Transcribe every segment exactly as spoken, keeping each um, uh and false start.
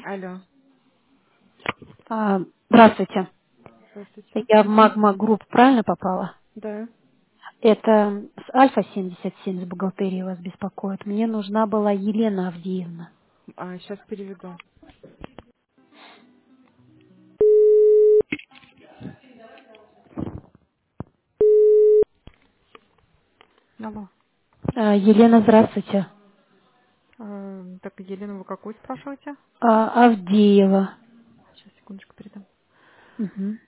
Алло, А, Здравствуйте. здравствуйте. Я в Магма Групп правильно попала? Да. Это с Альфа семьдесят семь с бухгалтерии вас беспокоит. Мне нужна была Елена Авдеевна. А, сейчас переведу. Алло. А, Елена, здравствуйте. А, так, Елена, вы какую спрашиваете? А, Авдеева. Сейчас, секундочку, передам. Мгм.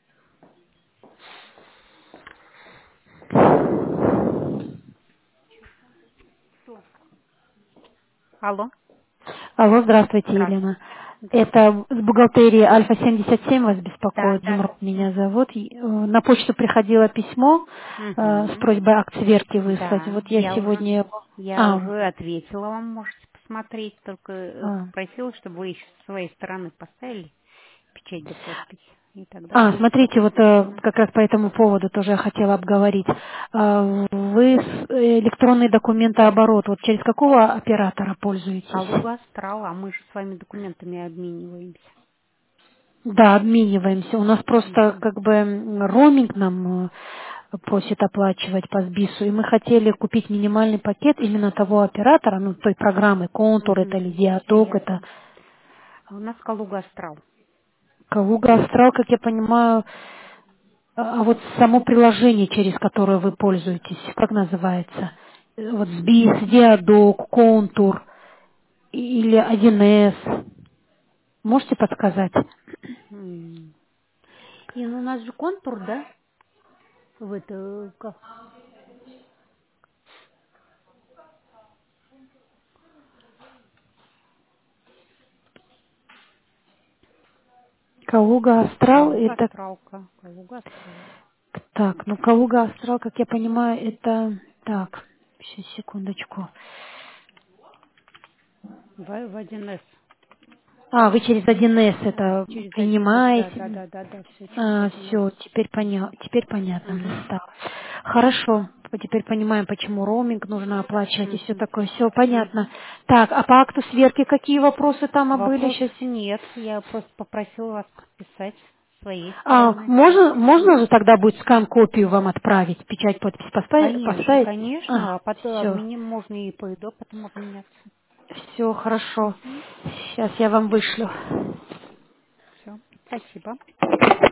Алло. Алло, здравствуйте, Здравствуйте. Елена. Да. Это с бухгалтерии Альфа семьдесят семь вас Да, беспокоит. да. Зумруд меня зовут. И, э, На почту приходило письмо э, с Угу. просьбой акт сверки выслать. Да, Вот я я уже, сегодня... я А, уже ответила вам, можете посмотреть, только э, а. попросила, чтобы вы еще с своей стороны поставили печать да подпись, и тогда А, будет смотрите, вот э, Мгм. как раз по этому поводу тоже я хотела обговорить. А, Вы с- э, электронный документооборот, вот через какого оператора пользуетесь? Калуга Астрал, а мы же с вами документами обмениваемся. Да, обмениваемся. У нас просто Мгм. как бы м, роуминг нам э, просит оплачивать по СБИСу, и мы хотели купить минимальный пакет именно того оператора, ну, той программы, контур это Мгм. или Все диаток это. ясно. А у нас Калуга Астрал. Калуга Астрал, как я понимаю, а а вот само приложение, через которое вы пользуетесь, как называется? Э, Вот сбис, диадок, контур или один эс. Можете подсказать? М. И ну, у нас же контур, да? В это как? Калуга Астрал Калуга это Астралка. Калуга Астрал. так, ну Калуга Астрал, как я понимаю, это так, сейчас секундочку. В, в один эс. А, вы через один эс А, это через один эс, да, да, принимаете? да, да, да, все через А, один эс. все, теперь, поня... теперь понятно мне Угу. стало. Хорошо, теперь понимаем, почему роуминг нужно оплачивать и все Угу. такое. Все понятно. Так, а по акту сверки какие вопросы там а были Вопросов сейчас? нет. Я просто попросила вас подписать с своей А, стороны. можно, можно Мгм. же тогда будет скан-копию вам отправить, печать, подпись поставить? Конечно, поставить? конечно. А, А потом все, обменим можно и по ИДО потом обменяться. все хорошо. Угу. Сейчас я вам вышлю. Все. Спасибо.